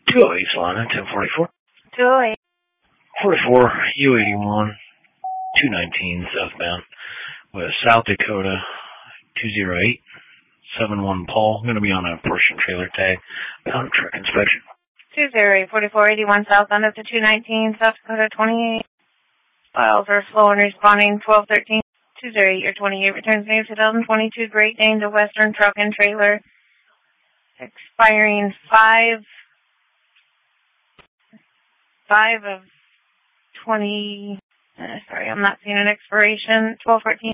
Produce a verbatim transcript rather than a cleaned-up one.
two oh eight Solana, ten forty-four. two oh eight. forty-four, U eighty-one, two nineteen southbound with South Dakota, two oh eight, seven one Paul. Going to be on a portion trailer tag. Pound truck inspection. two oh eight, forty-four eighty-one southbound up to two nineteen, South Dakota twenty-eight. Files are slow and responding, twelve thirteen. two oh eight, your twenty-eight returns new two thousand twenty-two Great Dane to Western Truck and Trailer. Expiring five, five of twenty, uh, sorry, I'm not seeing an expiration, twelve fourteen.